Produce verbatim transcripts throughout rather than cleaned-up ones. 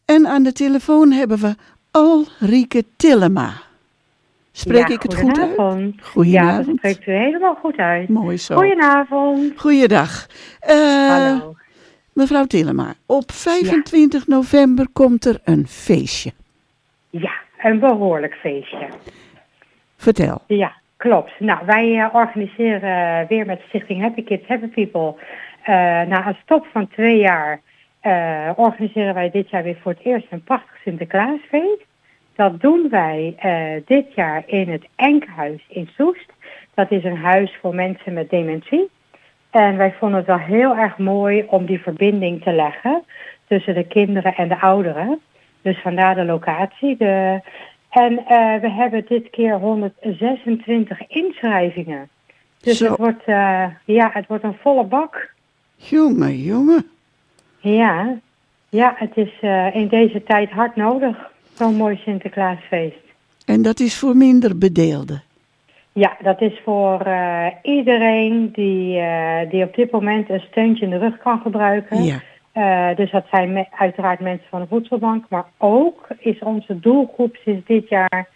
En aan de telefoon hebben we Ulrike Tillema. Spreek ja, ik het goed uit? Goedenavond. Ja, dat spreekt u helemaal goed uit. Mooi zo. Goedenavond. Goeiedag. Uh, Hallo. Mevrouw Tillema, op vijfentwintig ja. november komt er een feestje. Ja, een behoorlijk feestje. Vertel. Ja, klopt. Nou, wij uh, organiseren uh, weer met Stichting Happy Kids, Happy People. Uh, na een stop van twee jaar uh, organiseren wij dit jaar weer voor het eerst een prachtig Sinterklaasfeest. Dat doen wij uh, dit jaar in het Enkhuis in Soest. Dat is een huis voor mensen met dementie. En wij vonden het wel heel erg mooi om die verbinding te leggen tussen de kinderen en de ouderen. Dus vandaar de locatie. De, en uh, we hebben dit keer honderdzesentwintig inschrijvingen. Dus het wordt, uh, ja, het wordt een volle bak. Jongen, jongen. Ja, ja, het is uh, in deze tijd hard nodig. Zo'n mooi Sinterklaasfeest. En dat is voor minder bedeelden? Ja, dat is voor uh, iedereen die, uh, die op dit moment een steuntje in de rug kan gebruiken. Ja. Uh, dus dat zijn me- uiteraard mensen van de voedselbank. Maar ook is onze doelgroep sinds dit jaar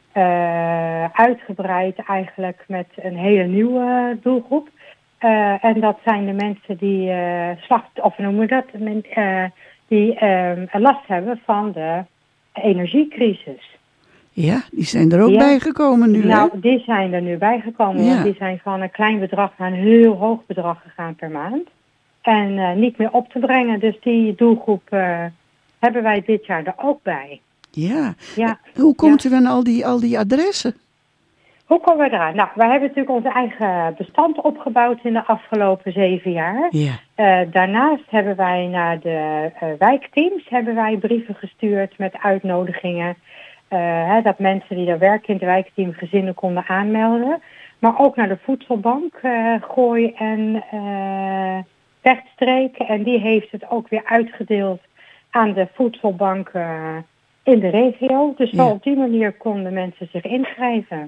uh, uitgebreid eigenlijk met een hele nieuwe doelgroep. Uh, en dat zijn de mensen die uh, slacht, of noemen we dat, uh, die uh, last hebben van de energiecrisis. Ja, die zijn er ook ja. bij gekomen nu, Nou, hè? die zijn er nu bij gekomen. Ja. Want die zijn van een klein bedrag naar een heel hoog bedrag gegaan per maand. En uh, niet meer op te brengen. Dus die doelgroep uh, hebben wij dit jaar er ook bij. Ja. ja. Hoe komt ja. u aan al die, al die adressen? Hoe komen we eraan? Nou, wij hebben natuurlijk onze eigen bestand opgebouwd in de afgelopen zeven jaar. Ja. Uh, daarnaast hebben wij naar de uh, wijkteams hebben wij brieven gestuurd met uitnodigingen. Uh, hè, dat mensen die daar werken in het wijkteam gezinnen konden aanmelden. Maar ook naar de voedselbank, uh, Gooi en uh, Vechtstreek. En die heeft het ook weer uitgedeeld aan de voedselbank uh, in de regio. Dus zo ja. op die manier konden mensen zich inschrijven.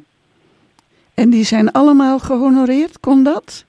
En die zijn allemaal gehonoreerd, kon dat?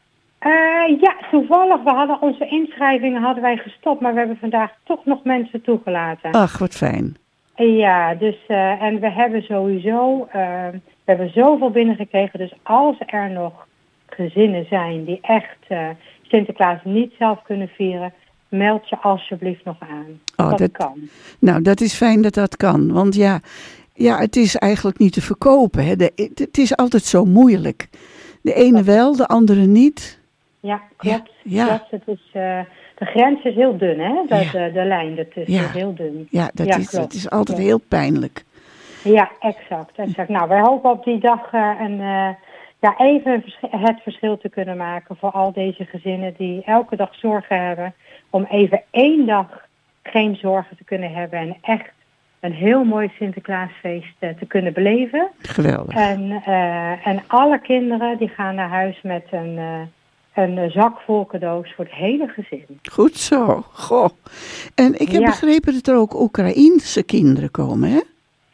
Uh, ja, toevallig. We hadden onze inschrijvingen hadden wij gestopt, maar we hebben vandaag toch nog mensen toegelaten. Ach, wat fijn. Ja, dus uh, en we hebben sowieso, uh, we hebben zoveel binnengekregen, dus als er nog gezinnen zijn die echt uh, Sinterklaas niet zelf kunnen vieren, meld je alsjeblieft nog aan. Oh, dat, dat kan. Nou, dat is fijn dat dat kan, want ja, ja het is eigenlijk niet te verkopen. Hè. De, het is altijd zo moeilijk. De ene dat wel, de andere niet. Ja, klopt. Ja, ja. klopt. Het is, uh, de grens is heel dun, hè? Dat, ja. de, de lijn, dat is, ja. is heel dun. Ja, dat, ja, is, klopt. dat is altijd klopt. heel pijnlijk. Ja, exact, exact. Nou, wij hopen op die dag uh, een, uh, ja, even vers- het verschil te kunnen maken voor al deze gezinnen die elke dag zorgen hebben. Om even één dag geen zorgen te kunnen hebben en echt een heel mooi Sinterklaasfeest uh, te kunnen beleven. Geweldig. En, uh, en alle kinderen die gaan naar huis met een... Uh, Een zak vol cadeaus voor het hele gezin. Goed zo. Goh. En ik heb ja. begrepen dat er ook Oekraïense kinderen komen, hè?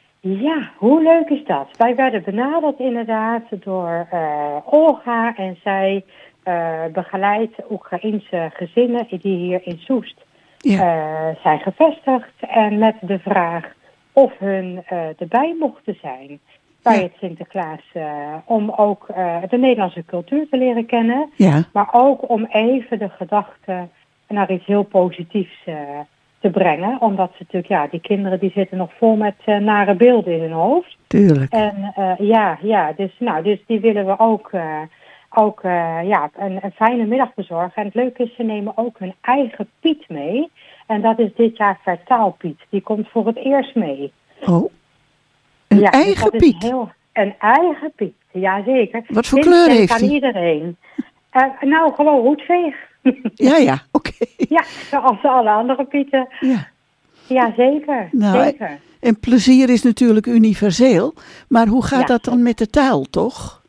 Ja, hoe leuk is dat? Wij werden benaderd inderdaad door uh, Olga. En zij uh, begeleidt Oekraïense gezinnen die hier in Soest ja. uh, zijn gevestigd. En met de vraag of hun uh, erbij mochten zijn. Bij ja. het Sinterklaas, uh, om ook uh, de Nederlandse cultuur te leren kennen. Ja. Maar ook om even de gedachte naar iets heel positiefs uh, te brengen. Omdat ze natuurlijk, ja, die kinderen die zitten nog vol met uh, nare beelden in hun hoofd. Tuurlijk. En uh, ja, ja dus, nou, dus die willen we ook, uh, ook uh, ja, een, een fijne middag bezorgen. En het leuke is, ze nemen ook hun eigen Piet mee. En dat is dit jaar Vertaalpiet. Die komt voor het eerst mee. Oh. Een ja, eigen dus Piet? Heel, een eigen Piet, jazeker. Wat voor kleur heeft hij? Aan iedereen. Uh, nou, gewoon roetveeg. Ja, ja, oké. Okay. Ja, zoals alle andere Pieten. Ja, ja zeker. Nou, zeker. En plezier is natuurlijk universeel. Maar hoe gaat ja. dat dan met de taal, toch?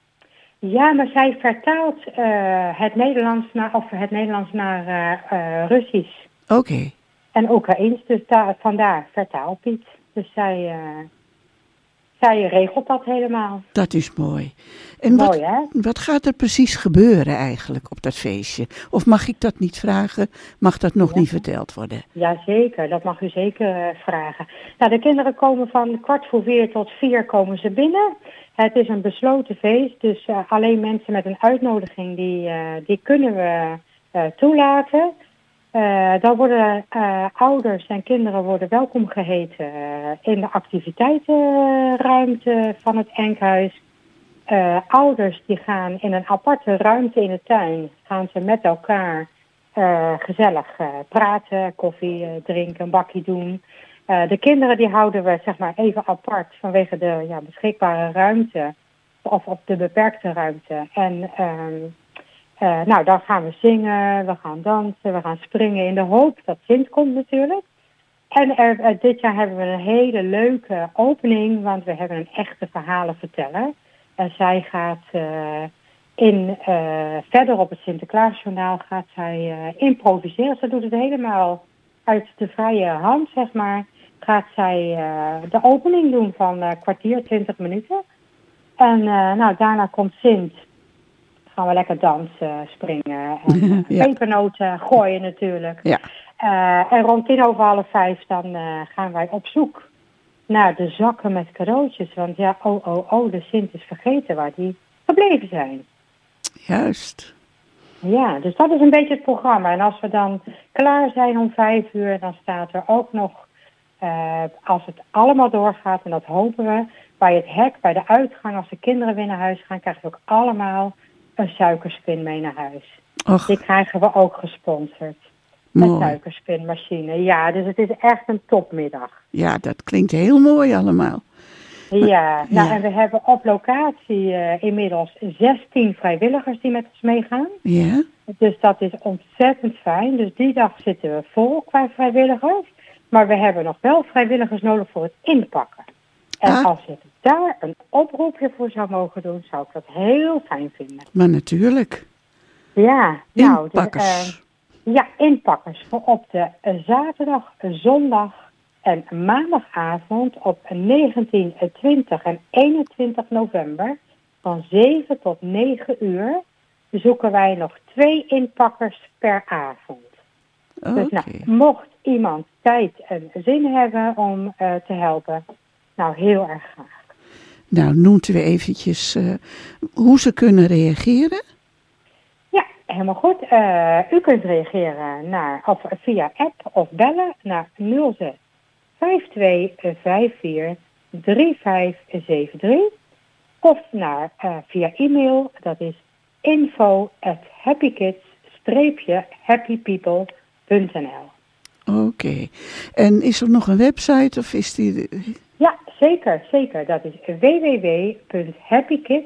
Ja, maar zij vertaalt uh, het Nederlands naar, of het Nederlands naar uh, uh, Russisch. Oké. Okay. En Oekraïens, dus daar, vandaar vertaalpiet. Dus zij... Uh, zij regelt dat helemaal. Dat is mooi. En Mooi, wat, hè? wat gaat er precies gebeuren eigenlijk op dat feestje? Of mag ik dat niet vragen? Mag dat nog Ja. niet verteld worden? Jazeker, dat mag u zeker uh, vragen. Nou, de kinderen komen van kwart voor vier tot vier komen ze binnen. Het is een besloten feest, dus uh, alleen mensen met een uitnodiging die, uh, die kunnen we uh, toelaten. Uh, dan worden uh, ouders en kinderen worden welkom geheten uh, in de activiteitenruimte van het Enkhuis. Uh, ouders die gaan in een aparte ruimte in de tuin, gaan ze met elkaar uh, gezellig uh, praten, koffie uh, drinken, een bakje doen. Uh, de kinderen die houden we zeg maar even apart vanwege de ja, beschikbare ruimte of op de beperkte ruimte. En uh, uh, nou, dan gaan we zingen, we gaan dansen, we gaan springen in de hoop dat Sint komt natuurlijk. En er, uh, dit jaar hebben we een hele leuke opening, want we hebben een echte verhalenverteller. En zij gaat uh, in, uh, verder op het Sinterklaasjournaal gaat zij uh, improviseren. Ze doet het helemaal uit de vrije hand, zeg maar. Gaat zij uh, de opening doen van een uh, kwartier, twintig minuten. En uh, nou, daarna komt Sint. Gaan we lekker dansen, springen en ja. pepernoten gooien natuurlijk. Ja. Uh, en rond tien over half vijf dan uh, gaan wij op zoek naar de zakken met cadeautjes. Want ja, oh, oh, oh, de Sint is vergeten waar die gebleven zijn. Juist. Ja, dus dat is een beetje het programma. En als we dan klaar zijn om vijf uur, dan staat er ook nog, uh, als het allemaal doorgaat, en dat hopen we, bij het hek, bij de uitgang, als de kinderen weer naar huis gaan, krijgen we ook allemaal een suikerspin mee naar huis. Och. Die krijgen we ook gesponsord. Mooi. Een suikerspinmachine. Ja, dus het is echt een topmiddag. Ja, dat klinkt heel mooi allemaal. Ja, nou ja. en we hebben op locatie uh, inmiddels zestien vrijwilligers die met ons meegaan. Ja. Dus dat is ontzettend fijn. Dus die dag zitten we vol qua vrijwilligers. Maar we hebben nog wel vrijwilligers nodig voor het inpakken. En ah. als ik daar een oproepje voor zou mogen doen, zou ik dat heel fijn vinden. Maar natuurlijk. Ja, nou, inpakkers. Dus, uh, ja, inpakkers voor op de uh, zaterdag, zondag en maandagavond op negentien, twintig en eenentwintig november van zeven tot negen uur zoeken wij nog twee inpakkers per avond. Okay. Dus nou, mocht iemand tijd en zin hebben om uh, te helpen, nou heel erg graag. Nou, noemt u eventjes uh, hoe ze kunnen reageren? Ja, helemaal goed. Uh, u kunt reageren naar, of via app of bellen naar nul zes vijf twee vijf vier drie vijf zeven drie of naar uh, via e-mail, dat is info at happykids happypeople punt n l. Oké. Okay. En is er nog een website of is die... De... Ja, zeker, zeker. Dat is w w w punt happykids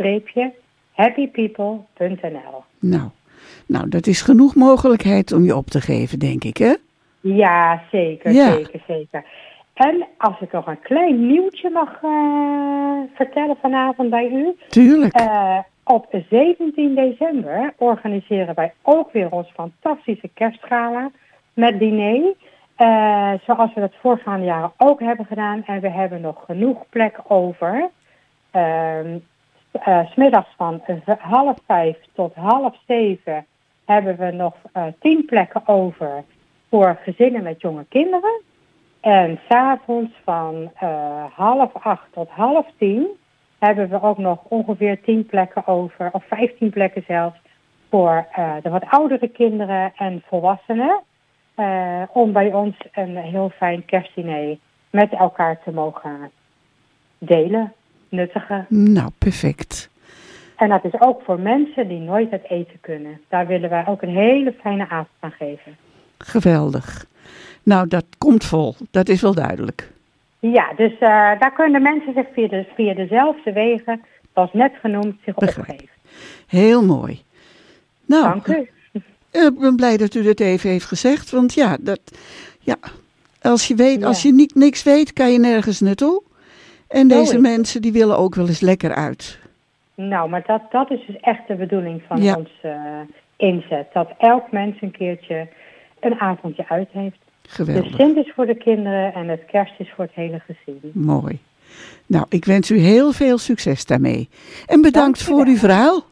happypeople punt n l. Nou, nou, dat is genoeg mogelijkheid om je op te geven, denk ik, hè? Ja, zeker, ja. zeker, zeker. En als ik nog een klein nieuwtje mag uh, vertellen vanavond bij u. Tuurlijk. Uh, op zeventien december organiseren wij ook weer ons fantastische kerstgala met diner. Uh, zoals we dat voorgaande jaren ook hebben gedaan. En we hebben nog genoeg plek over. Uh, uh, 's middags van uh, half vijf tot half zeven hebben we nog uh, tien plekken over voor gezinnen met jonge kinderen. En 's avonds van uh, half acht tot half tien hebben we ook nog ongeveer tien plekken over, of vijftien plekken zelfs, voor uh, de wat oudere kinderen en volwassenen. Uh, om bij ons een heel fijn kerstdiner met elkaar te mogen delen, nuttigen. Nou, perfect. En dat is ook voor mensen die nooit het eten kunnen. Daar willen wij ook een hele fijne avond aan geven. Geweldig. Nou, dat komt vol. Dat is wel duidelijk. Ja, dus uh, daar kunnen mensen zich via, de, via dezelfde wegen, zoals net genoemd, zich Begrijp. opgeven. Heel mooi. Nou, dank u. Ik ben blij dat u dat even heeft gezegd. Want ja, dat, ja als je weet, ja. als je niet, niks weet, kan je nergens naartoe. En deze Zo mensen die willen ook wel eens lekker uit. Nou, maar dat, dat is dus echt de bedoeling van ja. ons uh, inzet. Dat elk mens een keertje een avondje uit heeft. Geweldig. De Sint is voor de kinderen en het kerst is voor het hele gezin. Mooi. Nou, ik wens u heel veel succes daarmee. En bedankt voor uw verhaal.